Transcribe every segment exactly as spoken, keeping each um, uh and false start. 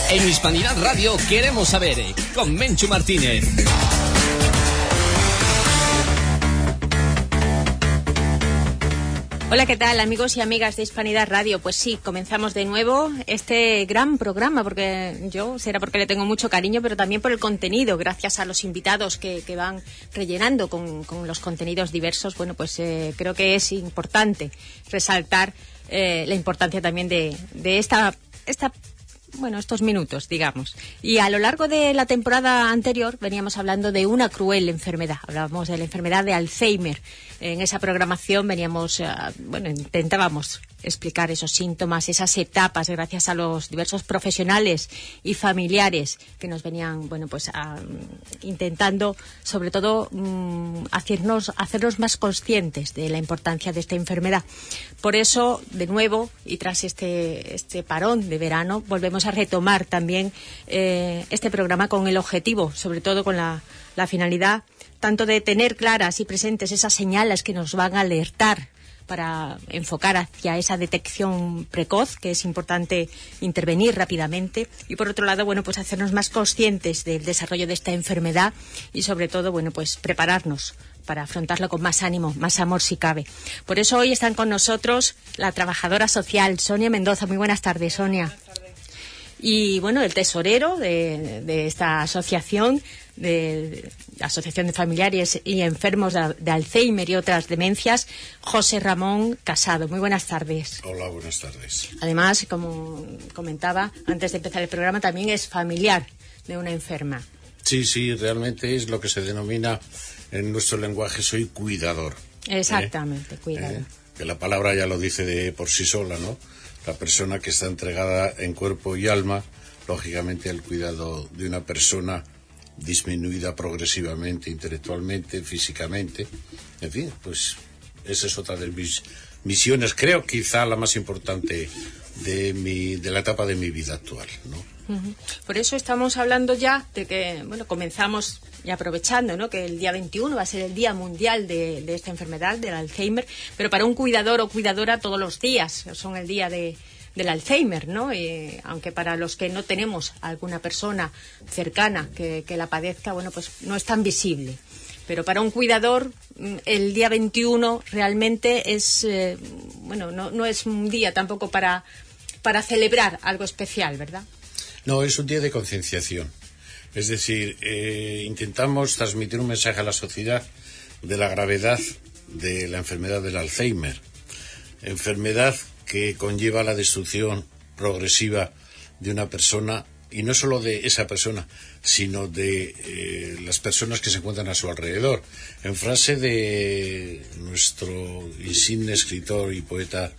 En Hispanidad Radio queremos saber, con Menchu Martínez. Hola, ¿qué tal, amigos y amigas de Hispanidad Radio? Pues sí, comenzamos de nuevo este gran programa, porque yo, será porque le tengo mucho cariño, pero también por el contenido, gracias a los invitados que, que van rellenando con, con los contenidos diversos. Bueno, pues eh, creo que es importante resaltar eh, la importancia también de, de esta, esta bueno, estos minutos, digamos. Y a lo largo de la temporada anterior veníamos hablando de una cruel enfermedad. Hablábamos de la enfermedad de Alzheimer. En esa programación veníamos, uh, bueno, intentábamos explicar esos síntomas, esas etapas, gracias a los diversos profesionales y familiares que nos venían, bueno, pues a, intentando, sobre todo, um, hacernos, hacernos más conscientes de la importancia de esta enfermedad. Por eso, de nuevo, y tras este, este parón de verano, volvemos a retomar también eh, este programa con el objetivo, sobre todo con la, la finalidad, tanto de tener claras y presentes esas señales que nos van a alertar para enfocar hacia esa detección precoz, que es importante intervenir rápidamente, y por otro lado, bueno, pues hacernos más conscientes del desarrollo de esta enfermedad y sobre todo, bueno, pues prepararnos para afrontarlo con más ánimo, más amor si cabe. Por eso hoy están con nosotros la trabajadora social, Sonia Mendoza. Muy buenas tardes, Sonia. Buenas tardes. Y bueno, el tesorero de, de esta asociación, de la Asociación de Familiares y Enfermos de, de Alzheimer y otras demencias, José Ramón Casado. Muy buenas tardes. Hola, buenas tardes. Además, como comentaba antes de empezar el programa, también es familiar de una enferma. Sí, sí, realmente es lo que se denomina en nuestro lenguaje, soy cuidador. Exactamente, ¿eh? Cuidador. ¿Eh? Que la palabra ya lo dice de por sí sola, ¿no? La persona que está entregada en cuerpo y alma, lógicamente, al cuidado de una persona disminuida progresivamente, intelectualmente, físicamente. En fin, pues esa es otra de mis misiones, creo quizá la más importante de mi de la etapa de mi vida actual, ¿no? Uh-huh. Por eso estamos hablando ya de que, bueno, comenzamos y aprovechando, ¿no?, que el día veintiuno va a ser el Día Mundial de, de esta enfermedad, del Alzheimer, pero para un cuidador o cuidadora todos los días son el día de del Alzheimer, ¿no? Y aunque para los que no tenemos alguna persona cercana que, que la padezca, bueno, pues no es tan visible. Pero para un cuidador, el día veintiuno realmente es, eh, bueno, no, no es un día tampoco para, para celebrar algo especial, ¿verdad? No, es un día de concienciación. Es decir, eh, intentamos transmitir un mensaje a la sociedad de la gravedad de la enfermedad del Alzheimer. Enfermedad que conlleva la destrucción progresiva de una persona, y no solo de esa persona, sino de eh, las personas que se encuentran a su alrededor. En frase de nuestro insigne escritor y poeta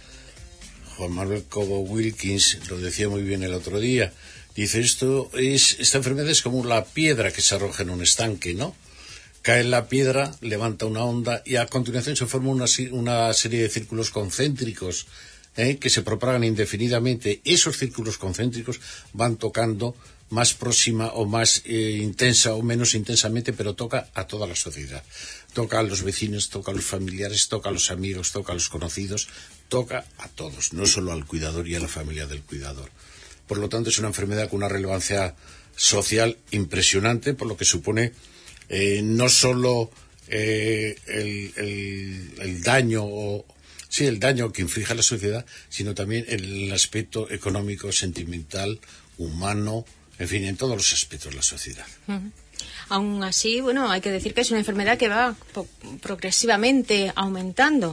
Juan Manuel Cobo Wilkins, lo decía muy bien el otro día, dice, esto es, esta enfermedad es como la piedra que se arroja en un estanque, ¿no? Cae en la piedra, levanta una onda y a continuación se forma una, una serie de círculos concéntricos ¿eh? que se propagan indefinidamente. Esos círculos concéntricos van tocando más próxima o más eh, intensa o menos intensamente, pero toca a toda la sociedad. Toca a los vecinos, toca a los familiares, toca a los amigos, toca a los conocidos, toca a todos, no solo al cuidador y a la familia del cuidador. Por lo tanto, es una enfermedad con una relevancia social impresionante, por lo que supone eh, no solo eh, el, el, el daño o sí el daño que inflige a la sociedad, sino también el aspecto económico, sentimental, humano, en fin, en todos los aspectos de la sociedad. Uh-huh. Aún así, bueno, hay que decir que es una enfermedad que va po- progresivamente aumentando.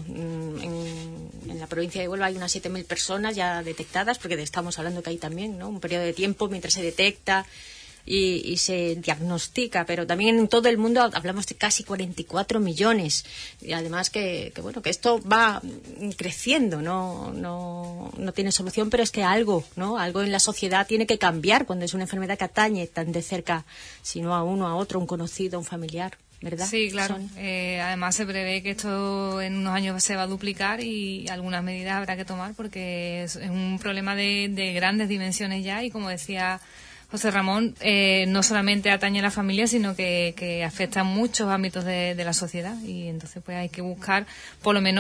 En, en la provincia de Huelva hay unas siete mil personas ya detectadas, porque estamos hablando que hay también, ¿no?, un periodo de tiempo mientras se detecta y, y se diagnostica, pero también en todo el mundo hablamos de casi cuarenta y cuatro millones. Y además que, que bueno, que esto va creciendo, no, no, no tiene solución, pero es que algo, ¿no?, algo en la sociedad tiene que cambiar cuando es una enfermedad que atañe tan de cerca, si no a uno, a otro, un conocido, un familiar, ¿verdad? Sí, claro. Eh, además se prevé que esto en unos años se va a duplicar y algunas medidas habrá que tomar porque es, es un problema de, de grandes dimensiones ya y, como decía José Ramón, eh, no solamente atañe a la familia, sino que, que afecta a muchos ámbitos de, de la sociedad, y entonces pues hay que buscar por lo menos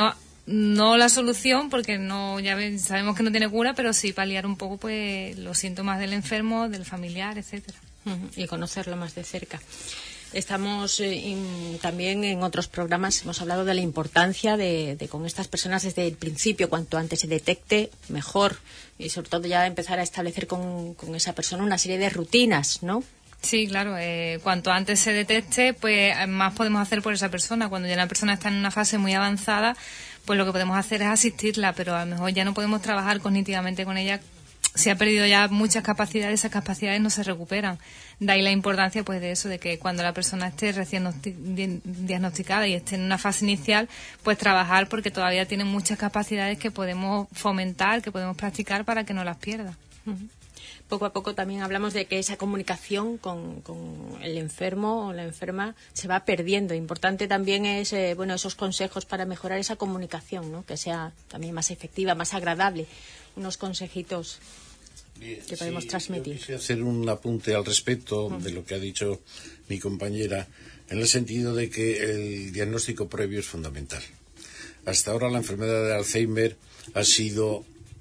no la solución, porque no ya ven, sabemos que no tiene cura, pero sí paliar un poco pues los síntomas del enfermo, del familiar, etcétera. Uh-huh. Y conocerlo más de cerca. Estamos eh, in, también en otros programas hemos hablado de la importancia de, de con estas personas desde el principio, cuanto antes se detecte, mejor, y sobre todo ya empezar a establecer con, con esa persona una serie de rutinas, ¿no? Sí, claro, eh, cuanto antes se detecte, pues más podemos hacer por esa persona. Cuando ya la persona está en una fase muy avanzada, pues lo que podemos hacer es asistirla, pero a lo mejor ya no podemos trabajar cognitivamente con ella. Si ha perdido ya muchas capacidades, esas capacidades no se recuperan. De ahí la importancia pues de eso, de que cuando la persona esté recién diagnosticada y esté en una fase inicial, pues trabajar, porque todavía tiene muchas capacidades que podemos fomentar, que podemos practicar para que no las pierda. Uh-huh. Poco a poco también hablamos de que esa comunicación con, con el enfermo o la enferma se va perdiendo. Importante también es eh, bueno, esos consejos para mejorar esa comunicación, ¿no? Que sea también más efectiva, más agradable. Unos consejitos Bien, que podemos sí, transmitir. Yo quisiera hacer un apunte al respecto uh-huh. de lo que ha dicho mi compañera, en el sentido de que el diagnóstico previo es fundamental. Hasta ahora la enfermedad de Alzheimer ha sido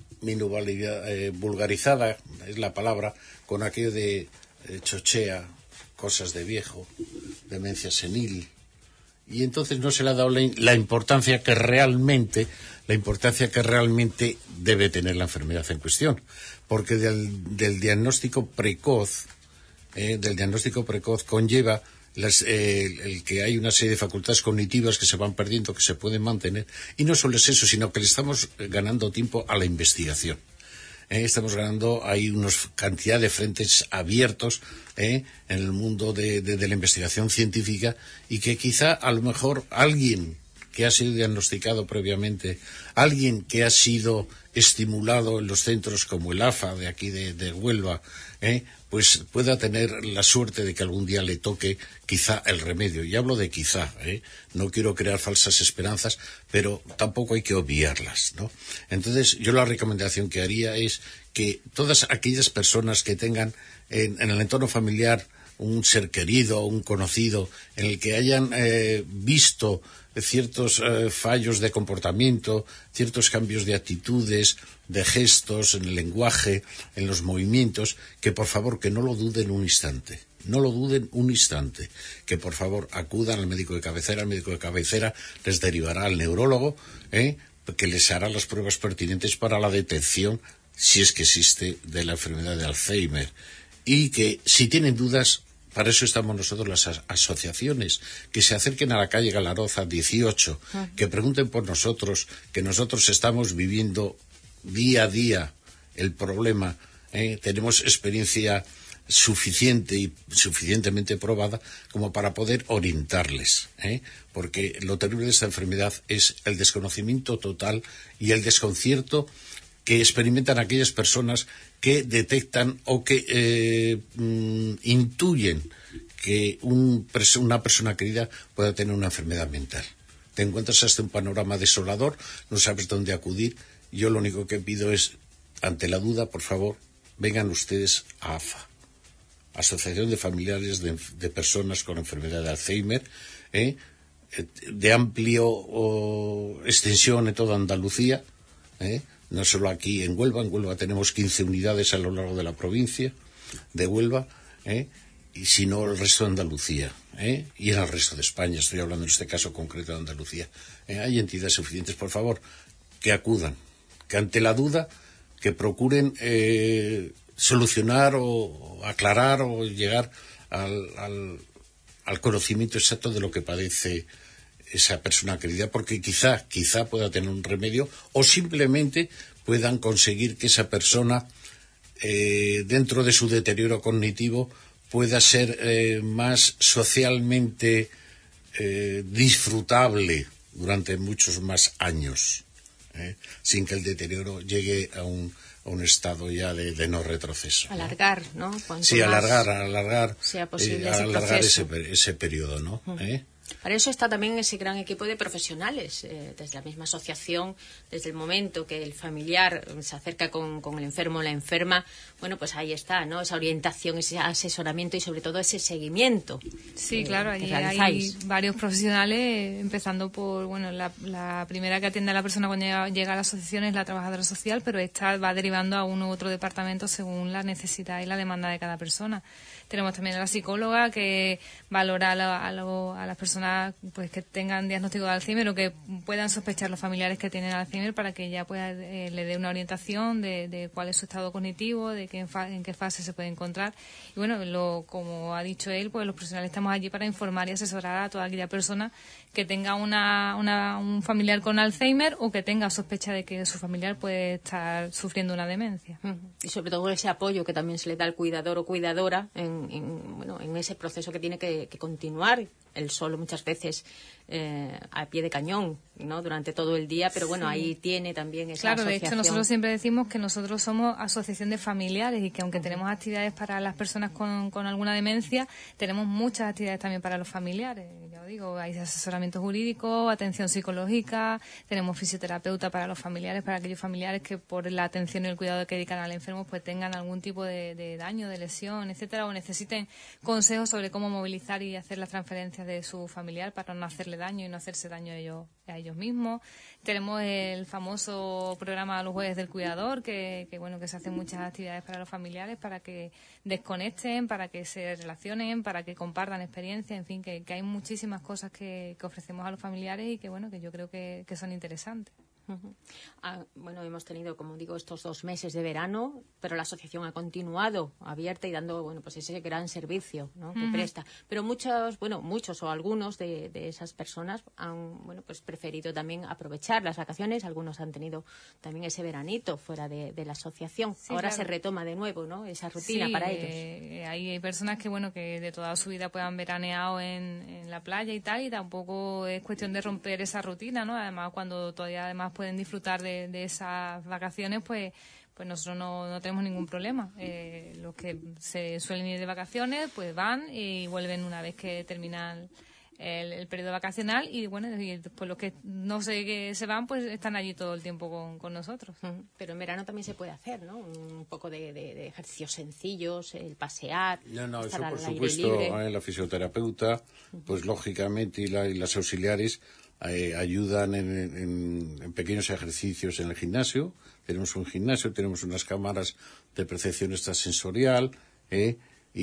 eh, vulgarizada, es la palabra, con aquello de eh, chochea, cosas de viejo, demencia senil, y entonces no se le ha dado la, la importancia que realmente la importancia que realmente debe tener la enfermedad en cuestión, porque del, del diagnóstico precoz eh, del diagnóstico precoz conlleva las, eh, el, el que hay una serie de facultades cognitivas que se van perdiendo, que se pueden mantener, y no solo es eso, sino que le estamos ganando tiempo a la investigación. Eh, estamos ganando, hay una cantidad de frentes abiertos eh, en el mundo de, de, de la investigación científica, y que quizá a lo mejor alguien que ha sido diagnosticado previamente, alguien que ha sido estimulado en los centros como el A F A de aquí de, de Huelva, eh, pues pueda tener la suerte de que algún día le toque quizá el remedio. Y hablo de quizá, eh, no quiero crear falsas esperanzas, pero tampoco hay que obviarlas, ¿no? Entonces, yo la recomendación que haría es que todas aquellas personas que tengan en, en el entorno familiar un ser querido, un conocido, en el que hayan eh, visto ciertos eh, fallos de comportamiento, ciertos cambios de actitudes, de gestos, en el lenguaje, en los movimientos, que por favor que no lo duden un instante, no lo duden un instante, que por favor acudan al médico de cabecera, el médico de cabecera les derivará al neurólogo, ¿eh? que les hará las pruebas pertinentes para la detección, si es que existe, de la enfermedad de Alzheimer, y que si tienen dudas, para eso estamos nosotros, las as- asociaciones, que se acerquen a la calle Galaroza dieciocho, uh-huh. que pregunten por nosotros, que nosotros estamos viviendo día a día el problema, ¿eh? Tenemos experiencia suficiente y suficientemente probada como para poder orientarles, ¿eh? Porque lo terrible de esta enfermedad es el desconocimiento total y el desconcierto que experimentan aquellas personas que detectan o que eh, mm, intuyen que un, una persona querida pueda tener una enfermedad mental. Te encuentras hasta un panorama desolador, no sabes dónde acudir. Yo lo único que pido es, ante la duda, por favor, vengan ustedes a A F A, Asociación de Familiares de, de Personas con Enfermedad de Alzheimer, ¿eh? de amplio oh, extensión en toda Andalucía, ¿eh? No solo aquí en Huelva. En Huelva tenemos quince unidades a lo largo de la provincia de Huelva, ¿eh? y sino el resto de Andalucía, ¿eh? y en el resto de España. Estoy hablando en este caso concreto de Andalucía. ¿eh? Hay entidades suficientes, por favor, que acudan, que ante la duda, que procuren eh, solucionar o aclarar o llegar al, al, al conocimiento exacto de lo que padece esa persona querida, porque quizá, quizá pueda tener un remedio, o simplemente puedan conseguir que esa persona, eh, dentro de su deterioro cognitivo, pueda ser eh, más socialmente eh, disfrutable durante muchos más años, ¿eh? sin que el deterioro llegue a un, a un estado ya de, de no retroceso. Alargar, ¿no? Cuanto sí, alargar, alargar, sea posible eh, ese alargar proceso. ese, ese periodo, ¿no? Uh-huh. ¿Eh? Para eso está también ese gran equipo de profesionales, eh, desde la misma asociación, desde el momento que el familiar se acerca con, con el enfermo o la enferma, bueno, pues ahí está, ¿no? Esa orientación, ese asesoramiento y sobre todo ese seguimiento. Sí, eh, claro, allí hay varios profesionales, empezando por, bueno, la, la primera que atiende a la persona cuando llega, llega a la asociación es la trabajadora social, pero esta va derivando a uno u otro departamento según la necesidad y la demanda de cada persona. Tenemos también a la psicóloga que valora a, la, a, lo, a las personas pues que tengan diagnóstico de Alzheimer o que puedan sospechar los familiares que tienen Alzheimer para que ella pueda, eh, le dé una orientación de, de cuál es su estado cognitivo, de qué en, fa, en qué fase se puede encontrar. Y bueno, lo, como ha dicho él, pues los profesionales estamos allí para informar y asesorar a toda aquella persona que tenga una, una, un familiar con Alzheimer o que tenga sospecha de que su familiar puede estar sufriendo una demencia. Y sobre todo ese apoyo que también se le da al cuidador o cuidadora en En, en, bueno, en ese proceso que tiene que, que continuar él solo muchas veces eh, a pie de cañón, ¿no? Durante todo el día, pero bueno, sí. Ahí tiene también esa claro, asociación. De hecho nosotros siempre decimos que nosotros somos asociación de familiares y que aunque uh-huh. tenemos actividades para las personas con, con alguna demencia, tenemos muchas actividades también para los familiares. Ya os digo, hay asesoramiento jurídico, atención psicológica, tenemos fisioterapeuta para los familiares, para aquellos familiares que por la atención y el cuidado que dedican al enfermo pues tengan algún tipo de, de daño, de lesión, etcétera, o necesiten consejos sobre cómo movilizar y hacer las transferencias de su familiar para no hacerle daño y no hacerse daño a ellos, a ellos mismos. Tenemos el famoso programa Los Jueves del Cuidador, que, que bueno que se hacen muchas actividades para los familiares, para que desconecten, para que se relacionen, para que compartan experiencias, en fin, que, que hay muchísimas cosas que, que ofrecemos a los familiares y que bueno que yo creo que, que son interesantes. Uh-huh. Ah, bueno, hemos tenido, como digo, estos dos meses de verano, pero la asociación ha continuado abierta y dando, bueno, pues ese gran servicio, ¿no? Que uh-huh. presta. Pero muchos, bueno, muchos o algunos de, de esas personas han, bueno, pues preferido también aprovechar las vacaciones. Algunos han tenido también ese veranito fuera de, de la asociación. Sí, ahora claro. Se retoma de nuevo, ¿no? Esa rutina sí, para ellos. Eh, hay, hay personas que, bueno, que de toda su vida puedan veraneado en, en la playa y tal, y tampoco es cuestión de romper esa rutina, ¿no? Además, cuando todavía además pueden disfrutar de, de esas vacaciones, pues pues nosotros no, no tenemos ningún problema. Eh, los que se suelen ir de vacaciones, pues van y vuelven una vez que terminan el, el periodo vacacional y bueno, y pues los que no sé que se van, pues están allí todo el tiempo con, con nosotros. Pero en verano también se puede hacer, ¿no? Un poco de, de, de ejercicios sencillos, el pasear. No, no, eso por supuesto, eh, la fisioterapeuta, pues lógicamente, y, la, y las auxiliares Eh, ayudan en, en, en pequeños ejercicios en el gimnasio. Tenemos un gimnasio, tenemos unas cámaras de percepción extrasensorial, eh,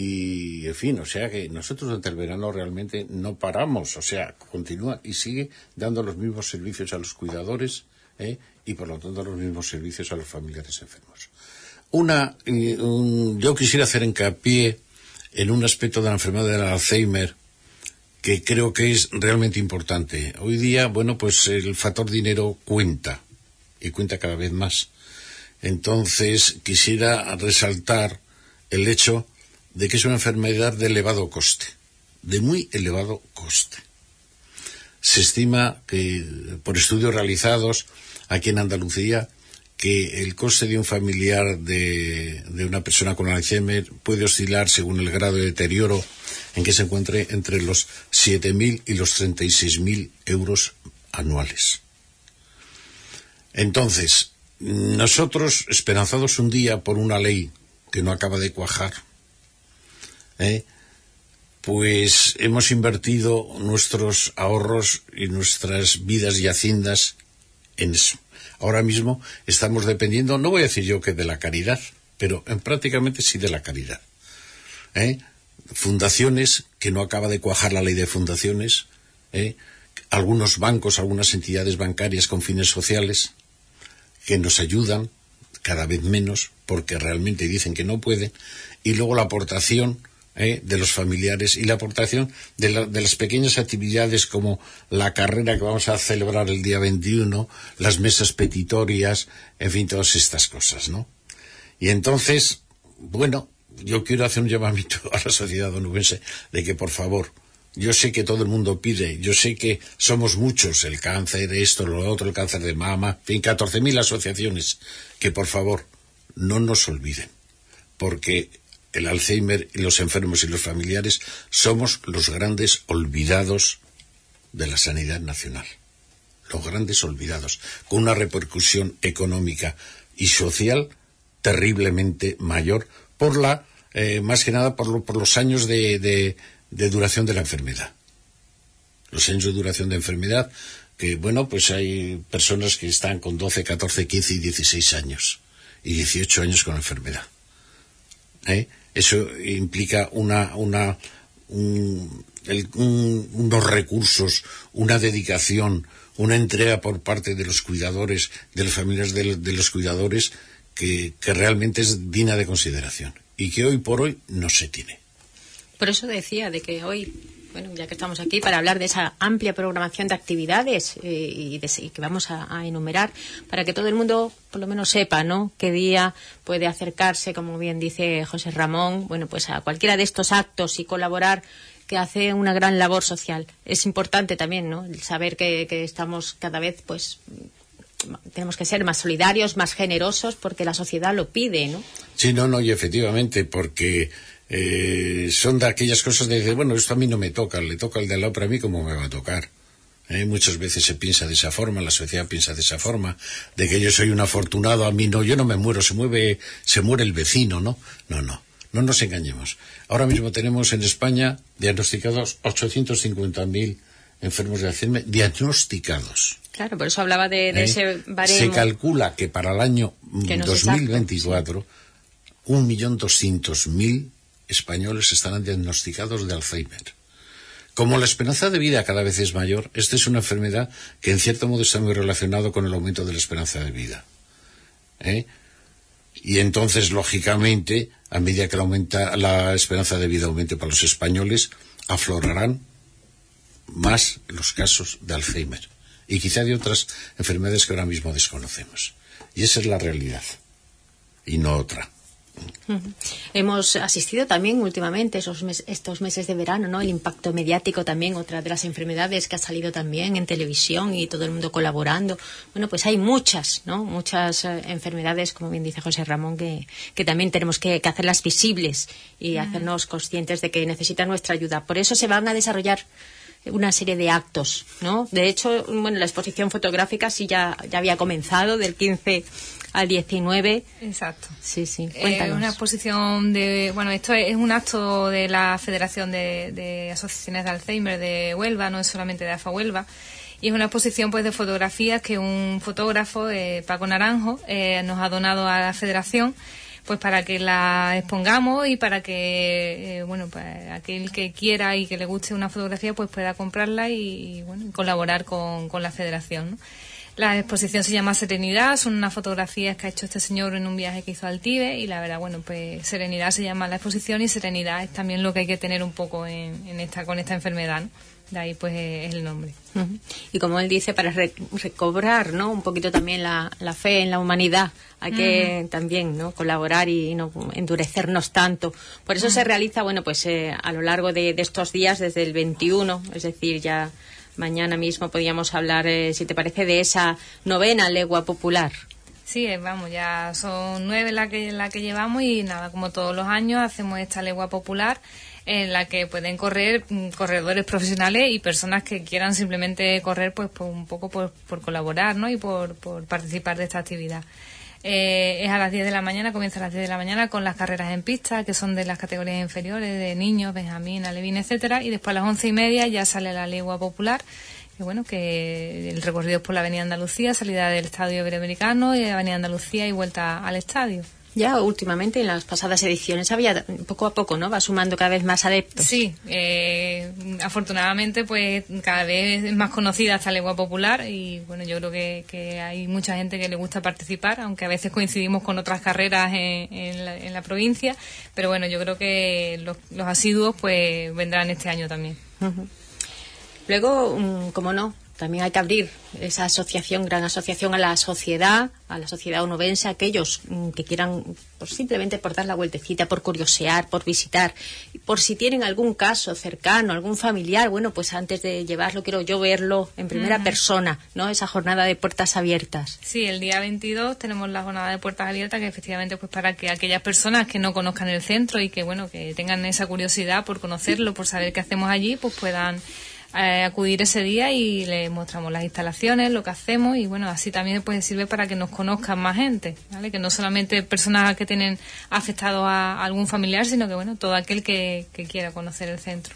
y, en fin, o sea que nosotros durante el verano realmente no paramos, o sea, continúa y sigue dando los mismos servicios a los cuidadores, eh, y por lo tanto los mismos servicios a los familiares enfermos. Una, eh, un, yo quisiera hacer hincapié en un aspecto de la enfermedad del Alzheimer que creo que es realmente importante. Hoy día, bueno, pues el factor dinero cuenta, y cuenta cada vez más. Entonces, quisiera resaltar el hecho de que es una enfermedad de elevado coste, de muy elevado coste. Se estima que, por estudios realizados aquí en Andalucía, que el coste de un familiar de, de una persona con Alzheimer puede oscilar según el grado de deterioro en que se encuentre entre los siete mil y los treinta y seis mil euros anuales. Entonces, nosotros, esperanzados un día por una ley que no acaba de cuajar, ¿eh? pues hemos invertido nuestros ahorros y nuestras vidas y haciendas en eso. Ahora mismo estamos dependiendo, no voy a decir yo que de la caridad, pero en prácticamente sí de la caridad. ¿Eh? Fundaciones, que no acaba de cuajar la ley de fundaciones, ¿eh? Algunos bancos, algunas entidades bancarias con fines sociales, que nos ayudan cada vez menos, porque realmente dicen que no pueden, y luego la aportación ¿Eh? de los familiares y la aportación de, la, de las pequeñas actividades como la carrera que vamos a celebrar el día veintiuno, las mesas petitorias, en fin, todas estas cosas, ¿no? Y entonces, bueno, yo quiero hacer un llamamiento a la sociedad onubense de que, por favor, yo sé que todo el mundo pide, yo sé que somos muchos, el cáncer, esto, lo otro, el cáncer de mama, en fin, catorce mil asociaciones, que por favor no nos olviden, porque el Alzheimer y los enfermos y los familiares somos los grandes olvidados de la sanidad nacional. Los grandes olvidados, con una repercusión económica y social terriblemente mayor por la, eh, más que nada por, lo, por los años de, de, de duración de la enfermedad. Los años de duración de enfermedad, que bueno, pues hay personas que están con doce, catorce, quince y dieciséis años, y dieciocho años con enfermedad. ¿Eh? Eso implica una, una, un, el, un, unos recursos, una dedicación, una entrega por parte de los cuidadores, de las familias de, de los cuidadores, que, que realmente es digna de consideración y que hoy por hoy no se tiene. Por eso decía de que hoy, bueno, ya que estamos aquí para hablar de esa amplia programación de actividades eh, y, de, y que vamos a, a enumerar, para que todo el mundo por lo menos sepa, ¿no?, qué día puede acercarse, como bien dice José Ramón, bueno, pues a cualquiera de estos actos y colaborar, que hace una gran labor social. Es importante también, ¿no?, el saber que, que estamos cada vez, pues, tenemos que ser más solidarios, más generosos, porque la sociedad lo pide, ¿no? Sí, no, no, y efectivamente, porque eh, son de aquellas cosas de decir, bueno, esto a mí no me toca, le toca al de al lado, pero a mí cómo me va a tocar. ¿Eh? Muchas veces se piensa de esa forma, la sociedad piensa de esa forma, de que yo soy un afortunado, a mí no, yo no me muero, se mueve, se muere el vecino, ¿no? No, no, no nos engañemos. Ahora mismo tenemos en España diagnosticados ochocientos cincuenta mil enfermos de Alzheimer, diagnosticados. Claro, por eso hablaba de, de ¿Eh? ese baremo. Se calcula que para el año no dos mil veinticuatro, un millón doscientos mil españoles estarán diagnosticados de Alzheimer. Como la esperanza de vida cada vez es mayor, esta es una enfermedad que en cierto modo está muy relacionado con el aumento de la esperanza de vida. ¿Eh? Y entonces, lógicamente, a medida que la, aumenta, la esperanza de vida aumente para los españoles, aflorarán más los casos de Alzheimer y quizá de otras enfermedades que ahora mismo desconocemos. Y esa es la realidad, y no otra. Uh-huh. Hemos asistido también últimamente esos mes, estos meses de verano, ¿no?, el impacto mediático también, otra de las enfermedades que ha salido también en televisión y todo el mundo colaborando. Bueno, pues hay muchas, ¿no?, muchas eh, enfermedades, como bien dice José Ramón, que, que también tenemos que, que hacerlas visibles y uh-huh. hacernos conscientes de que necesitan nuestra ayuda. Por eso se van a desarrollar una serie de actos, ¿no? De hecho, bueno, la exposición fotográfica sí ya, ya había comenzado del quince al diecinueve. Exacto. Sí, sí. Cuéntanos. Eh, una exposición de, bueno, esto es un acto de la Federación de, de Asociaciones de Alzheimer de Huelva, no es solamente de AFA Huelva. Y es una exposición, pues, de fotografías que un fotógrafo, eh, Paco Naranjo, eh, nos ha donado a la Federación, pues para que la expongamos y para que, eh, bueno, pues aquel que quiera y que le guste una fotografía, pues pueda comprarla y, y bueno, colaborar con, con la Federación, ¿no? La exposición se llama Serenidad, son unas fotografías que ha hecho este señor en un viaje que hizo al Tíbet y la verdad, bueno, pues Serenidad se llama la exposición y serenidad es también lo que hay que tener un poco en, en esta con esta enfermedad, ¿no? De ahí pues es el nombre. Uh-huh. Y como él dice, para re- recobrar, ¿no?, un poquito también la, la fe en la humanidad, hay que uh-huh. también, ¿no?, colaborar y no endurecernos tanto. Por eso uh-huh. se realiza, bueno, pues eh, a lo largo de, de estos días, desde el veintiuno, es decir, ya mañana mismo podríamos hablar, eh, si te parece, de esa novena legua popular. Sí, vamos, ya son nueve la que, la que llevamos y nada, como todos los años hacemos esta legua popular en la que pueden correr corredores profesionales y personas que quieran simplemente correr, pues, pues un poco por, por colaborar, ¿no?, y por, por participar de esta actividad. Eh, es a las diez de la mañana, comienza a las diez de la mañana con las carreras en pista, que son de las categorías inferiores, de niños, benjamín, alevín, etcétera, y después a las once y media ya sale la legua popular, que bueno, que el recorrido es por la Avenida Andalucía, salida del Estadio Iberoamericano, y Avenida Andalucía y vuelta al estadio. Ya últimamente en las pasadas ediciones había poco a poco, ¿no?, va sumando cada vez más adeptos. Sí, eh, afortunadamente pues cada vez es más conocida esta legua popular y bueno, yo creo que, que hay mucha gente que le gusta participar, aunque a veces coincidimos con otras carreras en, en, la, en la provincia, pero bueno, yo creo que los, los asiduos pues vendrán este año también. Uh-huh. Luego, um, como no, también hay que abrir esa asociación, gran asociación, a la sociedad, a la sociedad onubense, a aquellos mm, que quieran pues, simplemente por dar la vueltecita, por curiosear, por visitar, por si tienen algún caso cercano, algún familiar, bueno, pues antes de llevarlo, quiero yo verlo en primera uh-huh. persona, ¿no? Esa jornada de puertas abiertas. Sí, el día veintidós tenemos la jornada de puertas abiertas, que efectivamente pues para que aquellas personas que no conozcan el centro y que, bueno, que tengan esa curiosidad por conocerlo, por saber qué hacemos allí, pues puedan eh, acudir ese día y le mostramos las instalaciones, lo que hacemos, y bueno, así también pues sirve para que nos conozcan más gente, ¿vale? Que no solamente personas que tienen afectado a algún familiar, sino que bueno, todo aquel que, que quiera conocer el centro.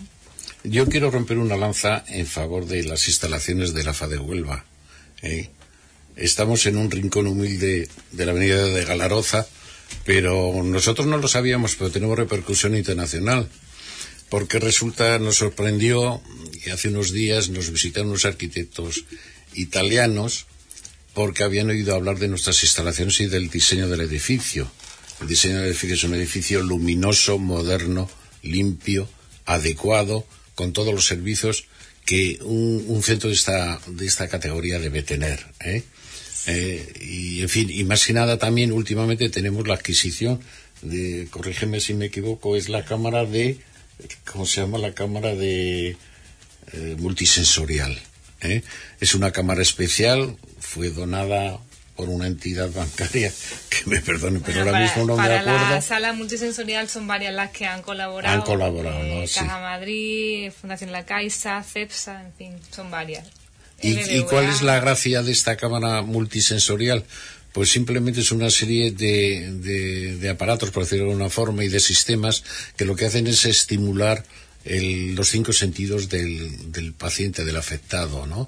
Yo quiero romper una lanza en favor de las instalaciones de la F A de Huelva. ¿eh? Estamos en un rincón humilde de la avenida de Galaroza, pero nosotros no lo sabíamos, pero tenemos repercusión internacional, porque resulta, nos sorprendió que hace unos días nos visitaron unos arquitectos italianos porque habían oído hablar de nuestras instalaciones y del diseño del edificio. El diseño del edificio es un edificio luminoso, moderno, limpio, adecuado, con todos los servicios que un, un centro de esta, de esta categoría debe tener, ¿eh? Eh, y en fin, y más que nada también últimamente tenemos la adquisición de, corrígeme si me equivoco, es la cámara de, ¿cómo se llama? La cámara de eh, multisensorial, ¿eh? Es una cámara especial, fue donada por una entidad bancaria, que me perdone, pero bueno, ahora para, mismo no me acuerdo. Para la sala multisensorial son varias las que han colaborado. Han colaborado, eh, ¿no? Sí. Caja Madrid, Fundación La Caixa, CEPSA, en fin, son varias. ¿Y, ¿Y cuál es la gracia de esta cámara multisensorial? Pues simplemente es una serie de, de, de aparatos, por decirlo de alguna forma, y de sistemas que lo que hacen es estimular el, los cinco sentidos del, del paciente, del afectado, ¿no?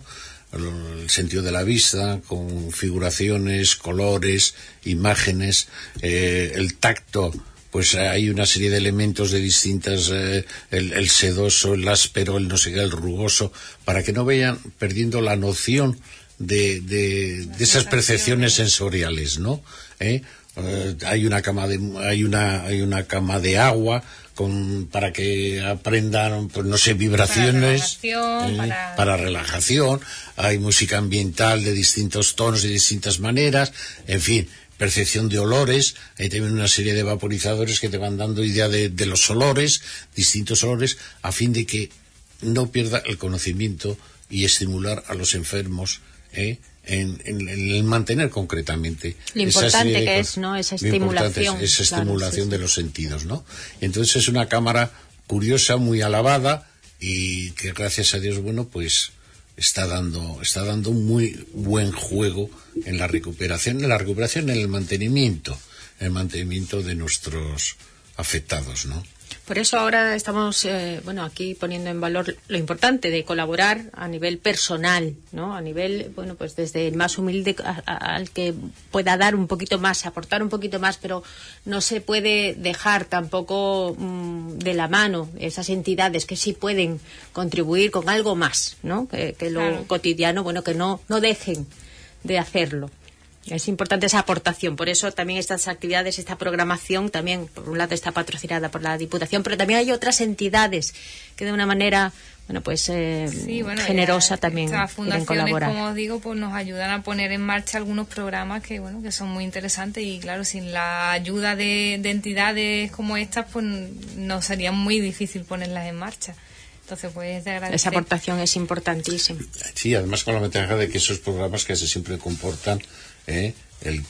El sentido de la vista, configuraciones, colores, imágenes, eh, el tacto. Pues hay una serie de elementos de distintas, eh, el, el sedoso, el áspero, el no sé qué, el rugoso, para que no vayan perdiendo la noción de, de, de esas percepciones sensoriales, ¿no? ¿Eh? Eh, hay una cama de, hay una, hay una cama de agua con, para que aprendan, pues no sé, vibraciones, para relajación, ¿eh? para... para relajación. Hay música ambiental de distintos tonos y de distintas maneras, en fin. Percepción de olores, hay también una serie de vaporizadores que te van dando idea de, de los olores, distintos olores, a fin de que no pierda el conocimiento y estimular a los enfermos ¿eh? en, en, en el mantener concretamente lo importante esa que es, ¿no? Esa estimulación, es, esa claro, estimulación sí, sí. de los sentidos, ¿no? Entonces es una cámara curiosa, muy alabada y que gracias a Dios, bueno, pues está dando está dando un muy buen juego en la recuperación, en la recuperación, en el mantenimiento, en el mantenimiento de nuestros afectados, ¿no? Por eso ahora estamos, eh, bueno, aquí poniendo en valor lo importante de colaborar a nivel personal, ¿no? A nivel, bueno, pues desde el más humilde a, a, al que pueda dar un poquito más, aportar un poquito más, pero no se puede dejar tampoco mmm, de la mano esas entidades que sí pueden contribuir con algo más, ¿no? Que, que lo claro. cotidiano, bueno, que no, no dejen de hacerlo. Es importante esa aportación, por eso también estas actividades, esta programación también, por un lado está patrocinada por la Diputación, pero también hay otras entidades que de una manera, bueno, pues eh, sí, bueno, generosa ya, también quieren colaborar. Como os digo, pues nos ayudan a poner en marcha algunos programas que, bueno, que son muy interesantes y claro, sin la ayuda de, de entidades como estas, pues nos sería muy difícil ponerlas en marcha. Entonces, pues, de agradecer. Esa aportación es importantísima. Sí, además con la ventaja de que esos programas casi siempre comportan ¿eh? el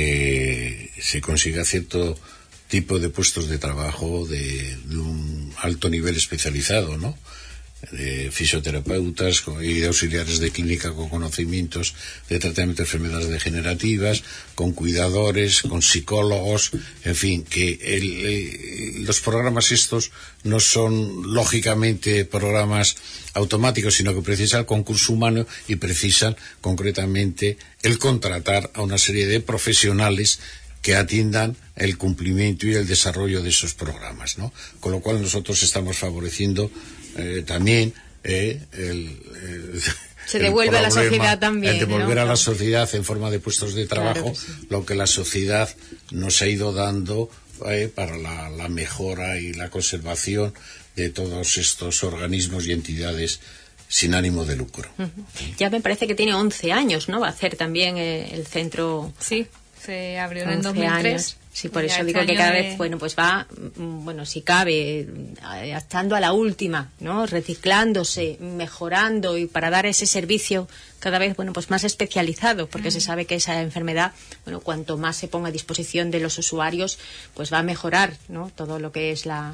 que se consiga cierto tipo de puestos de trabajo de, de un alto nivel especializado, ¿no? De fisioterapeutas y de auxiliares de clínica con conocimientos de tratamiento de enfermedades degenerativas, con cuidadores, con psicólogos, en fin, que el, el, los programas estos no son lógicamente programas automáticos, sino que precisan el concurso humano y precisan concretamente el contratar a una serie de profesionales que atiendan el cumplimiento y el desarrollo de esos programas, ¿no? Con lo cual nosotros estamos favoreciendo eh, también eh, el, el se devuelve a la sociedad también, el devolver ¿no? a la sociedad en forma de puestos de trabajo, claro que sí. Lo que la sociedad nos ha ido dando eh, para la, la mejora y la conservación de todos estos organismos y entidades sin ánimo de lucro. Uh-huh. Ya me parece que tiene once años, ¿no? Va a hacer también eh, el centro. Sí, se abrió en el dos mil tres. Años. Sí, por eso digo que cada vez, de... bueno, pues va, bueno, si cabe, estando a la última, ¿no? Reciclándose, mejorando y para dar ese servicio cada vez, bueno, pues más especializado, porque uh-huh. se sabe que esa enfermedad, bueno, cuanto más se ponga a disposición de los usuarios, pues va a mejorar, ¿no? Todo lo que es la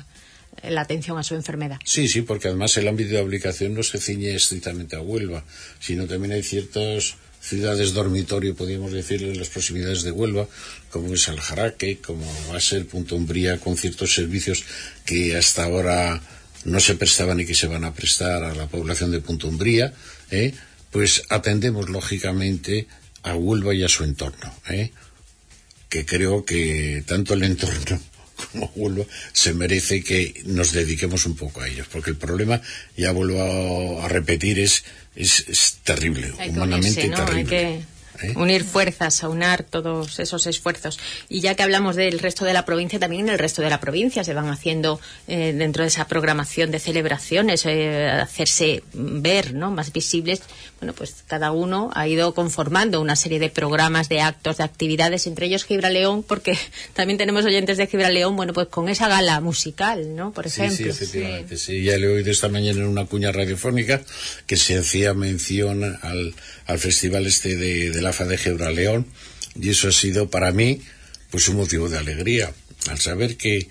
la atención a su enfermedad. Sí, sí, porque además el ámbito de aplicación no se ciñe estrictamente a Huelva, sino también hay ciertas ciudades dormitorio, podríamos decir, en las proximidades de Huelva, como es Aljaraque, como va a ser Punta Umbría, con ciertos servicios que hasta ahora no se prestaban y que se van a prestar a la población de Punta Umbría, ¿eh? Pues atendemos lógicamente a Huelva y a su entorno, ¿eh? Que creo que tanto el entorno como Huelva se merece que nos dediquemos un poco a ellos, porque el problema, ya vuelvo a, a repetir, es, es, es terrible, hay humanamente unirse, ¿no? terrible. Hay que ¿Eh? unir fuerzas, aunar todos esos esfuerzos. Y ya que hablamos del resto de la provincia, también en el resto de la provincia se van haciendo, eh, dentro de esa programación de celebraciones, eh, hacerse ver, ¿no?, más visibles. Bueno, pues cada uno ha ido conformando una serie de programas, de actos, de actividades, entre ellos Gibraleón, porque también tenemos oyentes de Gibraleón, bueno, pues con esa gala musical, ¿no?, por ejemplo. Sí, sí, efectivamente, sí. sí. Ya le he oído esta mañana en una cuña radiofónica que se hacía mención al, al festival este de, de la F A de Gibraleón, y eso ha sido para mí pues un motivo de alegría, al saber que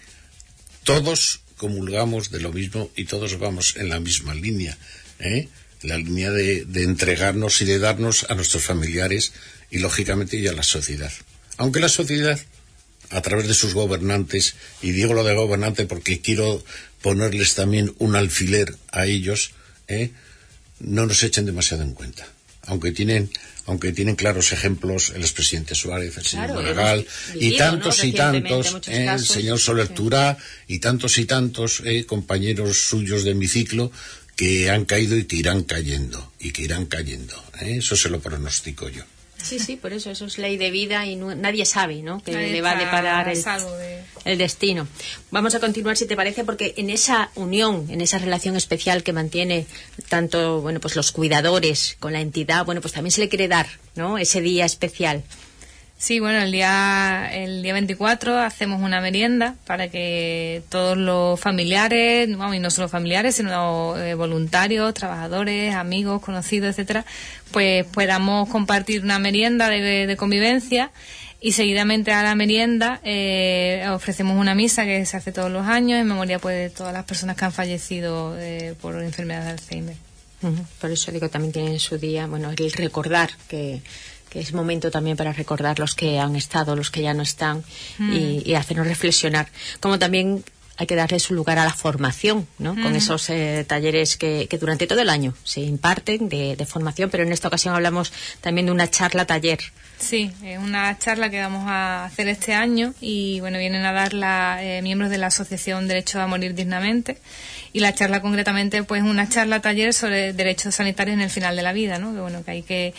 todos comulgamos de lo mismo y todos vamos en la misma línea, ¿eh? La línea de, de entregarnos y de darnos a nuestros familiares y lógicamente y a la sociedad. Aunque la sociedad, a través de sus gobernantes, y digo lo de gobernante porque quiero ponerles también un alfiler a ellos, ¿eh?, no nos echen demasiado en cuenta. Aunque tienen, aunque tienen claros ejemplos el expresidente Suárez, el señor claro, Maragall, vivido, y tantos ¿no?, y tantos, eh, el casos, señor Soler sí. Turá, y tantos y tantos eh, compañeros suyos de hemiciclo que han caído y que irán cayendo, y que irán cayendo. ¿eh? Eso se lo pronostico yo. Sí, sí, por eso, eso es ley de vida y no, nadie sabe, ¿no?, que Nadie le va a deparar el, de... el destino. Vamos a continuar, si te parece, porque en esa unión, en esa relación especial que mantiene tanto, bueno, pues los cuidadores con la entidad, bueno, pues también se le quiere dar, ¿no?, ese día especial. Sí, bueno, el día el día veinticuatro hacemos una merienda para que todos los familiares, bueno, y no solo familiares, sino eh, voluntarios, trabajadores, amigos, conocidos, etcétera, pues podamos compartir una merienda de, de convivencia, y seguidamente a la merienda eh, ofrecemos una misa que se hace todos los años en memoria, pues, de todas las personas que han fallecido eh, por enfermedad de Alzheimer. Uh-huh. Por eso digo, también tienen su día, bueno, el recordar que que es momento también para recordar los que han estado, los que ya no están, mm. y, y hacernos reflexionar. Como también hay que darle su lugar a la formación, ¿no? Mm. Con esos eh, talleres que, que durante todo el año se imparten de, de formación, pero en esta ocasión hablamos también de una charla-taller. Sí, es una charla que vamos a hacer este año, y bueno, vienen a darla eh, miembros de la Asociación Derecho a Morir Dignamente, y la charla concretamente pues una charla-taller sobre derechos sanitarios en el final de la vida, ¿no? Que bueno, que hay que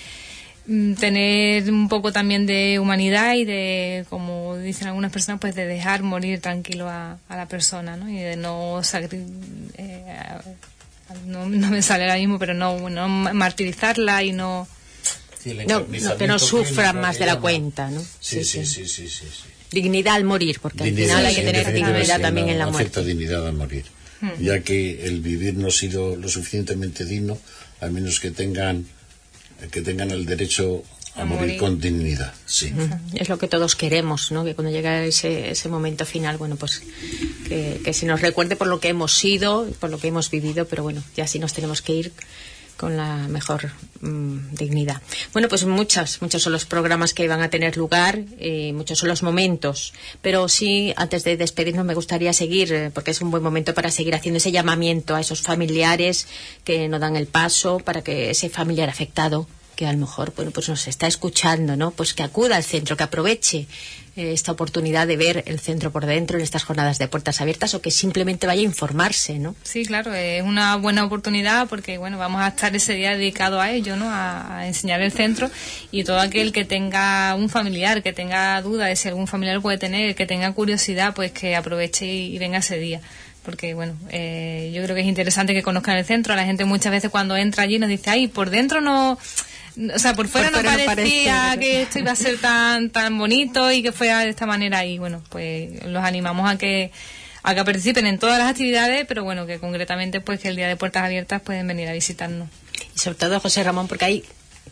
tener un poco también de humanidad y de, como dicen algunas personas, pues de dejar morir tranquilo a, a la persona, ¿no? Y de no, sacri- eh, no no me sale ahora mismo, pero no, no martirizarla y no... Sí, no, no que no sufran más de la cuenta, ¿no? Sí, sí, sí, sí, sí, sí, sí. Dignidad al morir, porque dignidad, al final hay que sí, tener dignidad sí, también una, en la una muerte. cierta dignidad al morir, hmm. ya que el vivir no ha sido lo suficientemente digno, al menos que tengan que tengan el derecho a, a morir, morir con dignidad, sí. Uh-huh. Es lo que todos queremos, ¿no? Que cuando llega ese, ese momento final, bueno, pues que, que se nos recuerde por lo que hemos sido, por lo que hemos vivido, pero bueno, ya sí nos tenemos que ir con la mejor mmm, dignidad. Bueno, pues muchas, muchos son los programas que van a tener lugar, eh, muchos son los momentos, pero sí, antes de despedirnos me gustaría seguir, eh, porque es un buen momento para seguir haciendo ese llamamiento a esos familiares que no dan el paso, para que ese familiar afectado, que a lo mejor, bueno, pues nos está escuchando, ¿no? Pues que acuda al centro, que aproveche eh, esta oportunidad de ver el centro por dentro en estas jornadas de puertas abiertas, o que simplemente vaya a informarse, ¿no? Sí, claro, es una buena oportunidad porque, bueno, vamos a estar ese día dedicado a ello, ¿no? A, a enseñar el centro, y todo aquel que tenga un familiar, que tenga duda de si algún familiar puede tener, que tenga curiosidad, pues que aproveche y, y venga ese día. Porque, bueno, eh, yo creo que es interesante que conozcan el centro. La gente muchas veces cuando entra allí nos dice, ay, por dentro no... O sea, por fuera, por fuera no parecía no parece. que esto iba a ser tan tan bonito y que fuera de esta manera. Y bueno, pues los animamos a que a que participen en todas las actividades, pero bueno, que concretamente pues que el día de puertas abiertas pueden venir a visitarnos. Y sobre todo, José Ramón, porque hay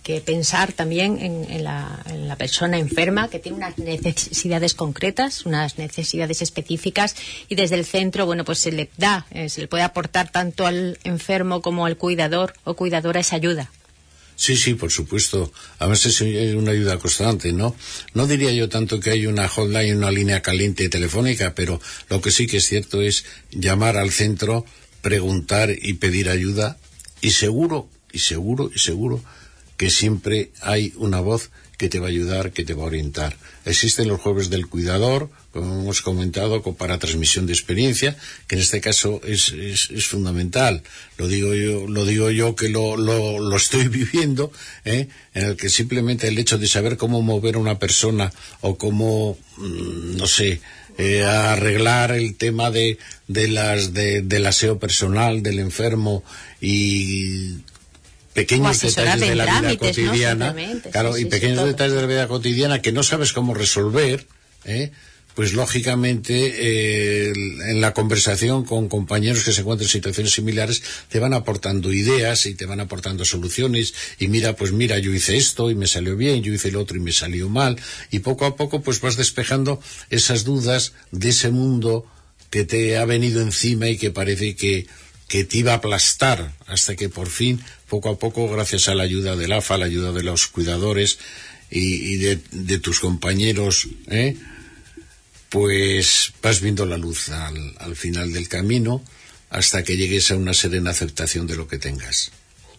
que pensar también en, en, la, en la persona enferma, que tiene unas necesidades concretas, unas necesidades específicas, y desde el centro, bueno, pues se le da, eh, se le puede aportar tanto al enfermo como al cuidador o cuidadora esa ayuda. Sí, sí, por supuesto. Además es una ayuda constante, ¿no? No diría yo tanto que hay una hotline, una línea caliente telefónica, pero lo que sí que es cierto es llamar al centro, preguntar y pedir ayuda, y seguro, y seguro, y seguro que siempre hay una voz que te va a ayudar, que te va a orientar. Existen los jueves del cuidador, como hemos comentado, para transmisión de experiencia, que en este caso es, es, es fundamental. Lo digo yo, lo digo yo que lo, lo, lo estoy viviendo, ¿eh? En el que simplemente el hecho de saber cómo mover a una persona o cómo, no sé, eh, arreglar el tema de, de las, de, del aseo personal del enfermo y pequeños detalles de la trámites, vida cotidiana, ¿no? claro, sí, y sí, pequeños sí, detalles de la vida cotidiana que no sabes cómo resolver, ¿eh? Pues lógicamente eh, en la conversación con compañeros que se encuentran en situaciones similares te van aportando ideas y te van aportando soluciones, y mira, pues mira, yo hice esto y me salió bien, yo hice el otro y me salió mal, y poco a poco pues vas despejando esas dudas de ese mundo que te ha venido encima y que parece que que te iba a aplastar, hasta que por fin, poco a poco, gracias a la ayuda del A F A, la ayuda de los cuidadores y, y de, de tus compañeros, ¿eh? Pues vas viendo la luz al, al final del camino, hasta que llegues a una serena aceptación de lo que tengas,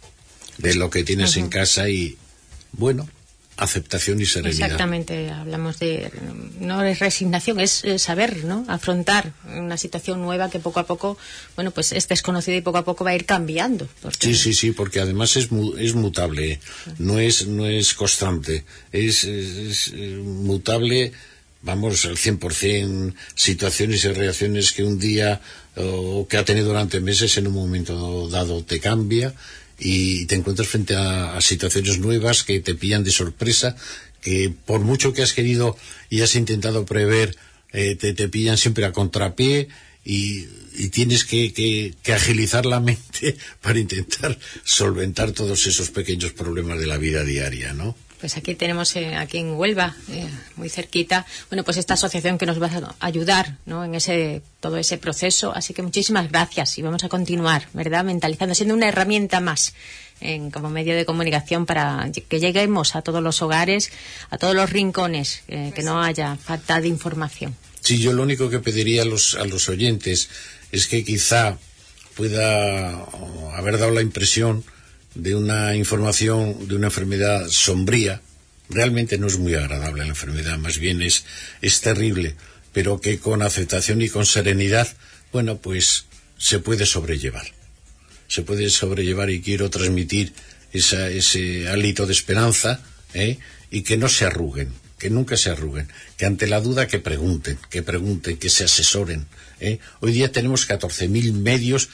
de lo que tienes uh-huh. en casa, y bueno, aceptación y serenidad. Exactamente, hablamos de, no es resignación, es, es saber, ¿no? Afrontar una situación nueva que poco a poco, bueno, pues es desconocida y poco a poco va a ir cambiando. Porque... Sí, sí, sí, porque además es mu es mutable, no es no es constante, es, es, es mutable, vamos, al cien por cien, situaciones y reacciones que un día o que ha tenido durante meses en un momento dado te cambia, y te encuentras frente a, a situaciones nuevas que te pillan de sorpresa, que por mucho que has querido y has intentado prever, eh, te, te pillan siempre a contrapié, y, y tienes que, que, que agilizar la mente para intentar solventar todos esos pequeños problemas de la vida diaria, ¿no? Pues aquí tenemos, eh, aquí en Huelva, eh, muy cerquita, bueno, pues esta asociación que nos va a ayudar, ¿no? En ese, todo ese proceso. Así que muchísimas gracias, y vamos a continuar, ¿verdad? Mentalizando, siendo una herramienta más en, como medio de comunicación para que lleguemos a todos los hogares, a todos los rincones, eh, que no haya falta de información. Sí, yo lo único que pediría a los, a los oyentes es que quizá pueda haber dado la impresión de una información de una enfermedad sombría. Realmente no es muy agradable la enfermedad, más bien es, es terrible, pero que con aceptación y con serenidad, bueno, pues se puede sobrellevar. Se puede sobrellevar, y quiero transmitir esa, ese hálito de esperanza, ¿eh? Y que no se arruguen, que nunca se arruguen, que ante la duda que pregunten, que pregunten, que se asesoren, ¿eh? Hoy día tenemos catorce mil medios,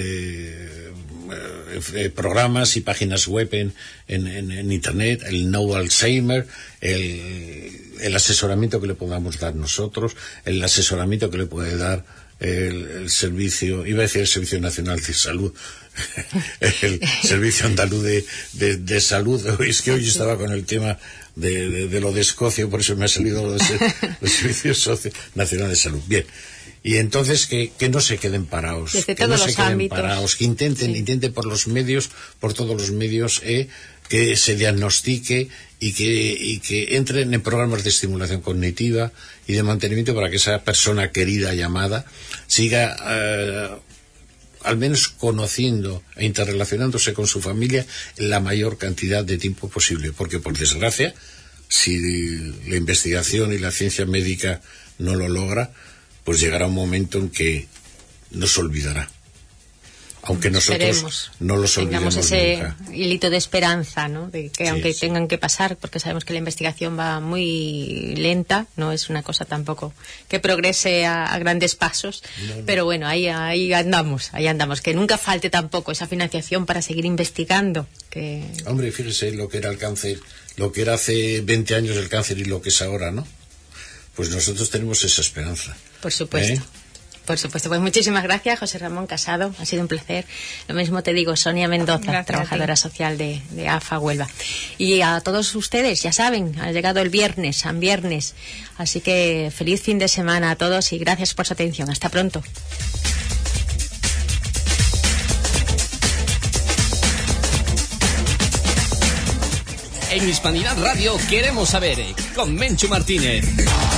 eh, eh, programas y páginas web en, en, en, en Internet, el No Alzheimer, el, el asesoramiento que le podamos dar nosotros, el asesoramiento que le puede dar el, el servicio, iba a decir el Servicio Nacional de Salud, el Servicio Andaluz de, de, de Salud. Es que hoy estaba con el tema de, de, de lo de Escocia, por eso me ha salido lo del Servicio Nacional de Salud. Bien. Y entonces que, que no se queden parados, desde que todos no los se queden ámbitos. parados, que intenten, sí. intenten por los medios, por todos los medios, eh, que se diagnostique y que, y que entren en programas de estimulación cognitiva y de mantenimiento para que esa persona querida llamada siga eh, al menos conociendo e interrelacionándose con su familia en la mayor cantidad de tiempo posible, porque por desgracia, si la investigación y la ciencia médica no lo logra, pues llegará un momento en que nos olvidará. Aunque nosotros Esperemos, no los olvidemos tengamos ese nunca. Hilito de esperanza, ¿no? De que sí, aunque sí. tengan que pasar, porque sabemos que la investigación va muy lenta, no es una cosa tampoco que progrese a, a grandes pasos, no, no. Pero bueno, ahí, ahí andamos, ahí andamos. Que nunca falte tampoco esa financiación para seguir investigando. Que... Hombre, fíjese lo que era el cáncer, lo que era hace veinte años el cáncer y lo que es ahora, ¿no? Pues nosotros tenemos esa esperanza. Por supuesto. ¿Eh? Por supuesto, pues muchísimas gracias, José Ramón Casado, ha sido un placer. Lo mismo te digo, Sonia Mendoza, gracias, trabajadora social de, de A F A Huelva. Y a todos ustedes, ya saben, ha llegado el viernes, San Viernes, así que feliz fin de semana a todos y gracias por su atención. Hasta pronto. En Hispanidad Radio queremos saber, con Menchu Martínez.